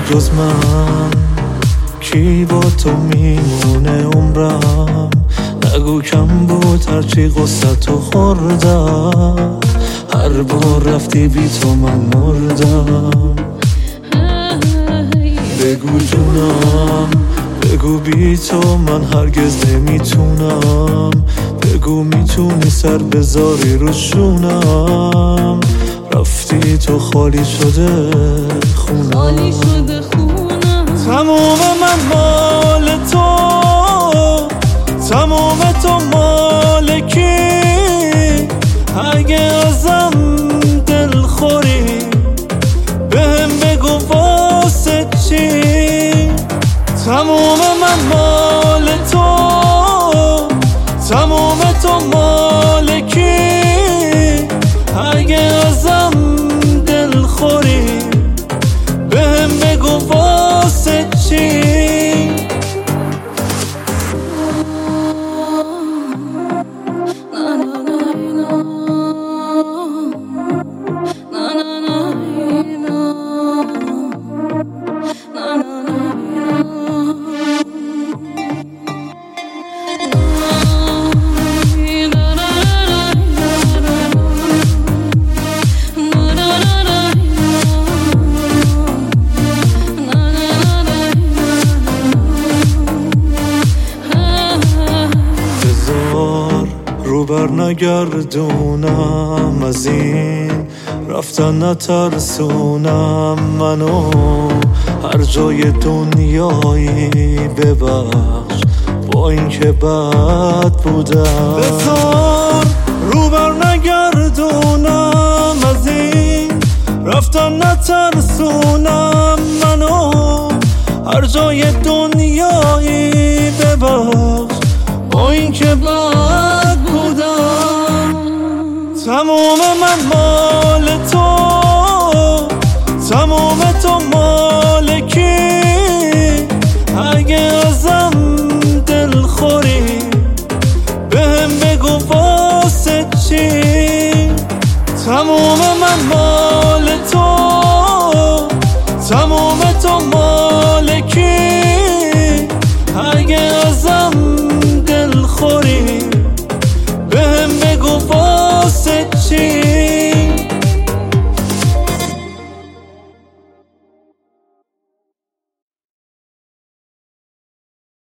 جز من کی با تو میمونه عمرم؟ نگو کم بود هرچی قصتو خوردم، هر بار رفتی بی تو من مردم. بگو جونم، بگو بی تو من هرگز نمیتونم. بگو میتونی سر بذاری رو شونم. رفتی تو خالی شده خونم، تموم من مال تو، تموم تو مال کی؟ اگه ازم دل خوری بهم بگو واسه چی؟ تموم من مال تو، تموم تو مال کی؟ اگه ازم دل خوری بهم بگو واسه چی؟ رو بر نگردونم، از این رفتن نترسونم منو. هر جای دنیایی ببخش با این که بد بودم. بذار رو بر نگردونم، از این رفتن نترسونم منو. هر جای دنیایی ببخش با این که بد بودم. تموم من مال